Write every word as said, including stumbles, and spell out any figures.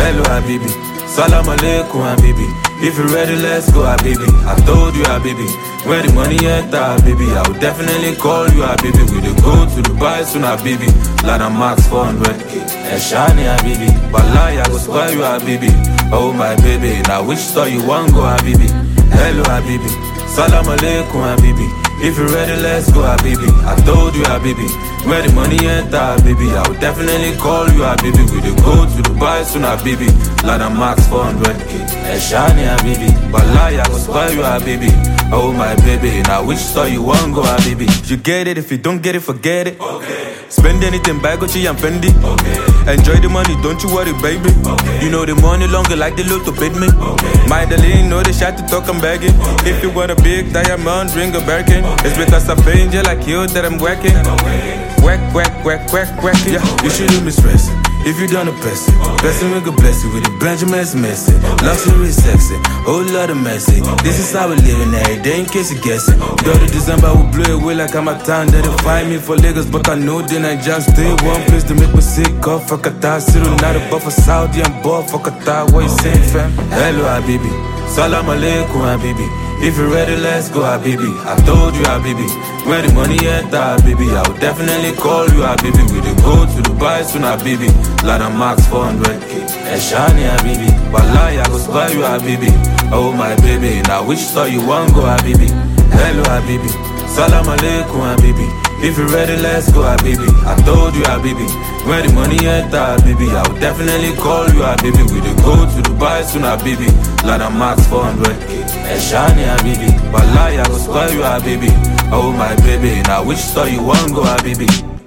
Hello, Habibi. Salam alaikum, Habibi. If you're ready, let's go, Habibi. I told you, Habibi. When the money enter, Habibi, I will definitely call you, Habibi. We dey go to Dubai soon, Habibi. Lana Max four hundred K. Eshani, Habibi. Balai, I go spoil you, Habibi. Oh, my baby. Now which store you want go, Habibi? Hello, Habibi. Salam alaikum, Habibi. If you're ready, let's go, Habibi. I told you, Habibi. When the money enter, Habibi, I will definitely call you, Habibi. We dey go to Dubai soon, Habibi. Lana Max four hundred K. Eshani, Habibi. Balai, I go spoil you, Habibi. Oh, my baby. Now which store you want go, Habibi? You get it, if you don't get it, forget it. Okay. Spend anything by Gucci and Fendi. Okay. Enjoy the money, don't you worry, baby. Okay. You know the money longer like the loot to bid me. Okay. My darling, know the shot to talk, I'm begging. Okay. If you want a big diamond, ring a Birkin. Okay. It's because I'm paying you like you that I'm working. Okay. Whack, whack, whack, whack, whack, yeah. You shouldn't be stressing. If you done a person, person we could bless you with the Benjamin's messy. Luxury sexy, whole lot of messy. This is how we living every day in case you're guessing. Dirty December will blow away like I'm a town. They don't find me for Lagos, but I know then I just stay one place to make me sick off. Fuck a tie, Cyril, not a buffer Saudi and ball. Fuck a tie, what you saying, fam? Hello, Habibi. Salam alaikum, Habibi. If you're ready, let's go, Habibi. I told you, Habibi. When the money enter, Habibi, I will definitely call you, Habibi. We dey go to Dubai soon, Habibi. Lana Max four hundred K. Eshani, Habibi. Balai, I go spoil you, Habibi. Oh, my baby. Now which store you want go, Habibi? Hello, Habibi. Salam alaikum, Habibi. If you're ready, let's go, Habibi. I told you, Habibi. When the money enter, Habibi, I will definitely call you, Habibi. We dey go to Dubai soon, Habibi. Lana Max four hundred K. Eshani, Habibi. Balai, I go spoil you, Habibi. Oh, my baby. Now which store you want go, Habibi?